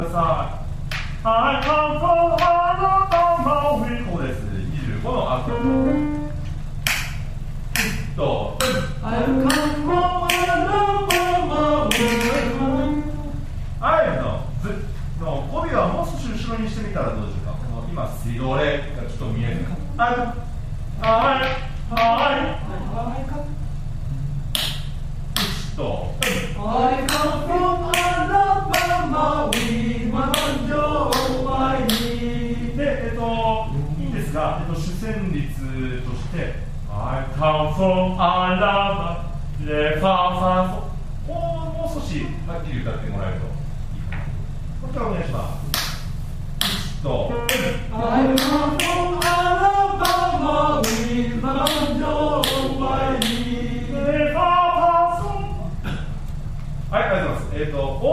さあ、I come from Alabama こうです。25のアクト。 I come from Alabama I のずの語尾はもう少し後ろにしてみたらどうでしょうか。この今水道レがちょっと見えるか。と I come from Alabama with my banjo I need で、いいんですが、主旋律としてI come from Alabama レファーファーフォもう少しはっきり歌ってもらえるといいかな。もう一回お願いします。1と I come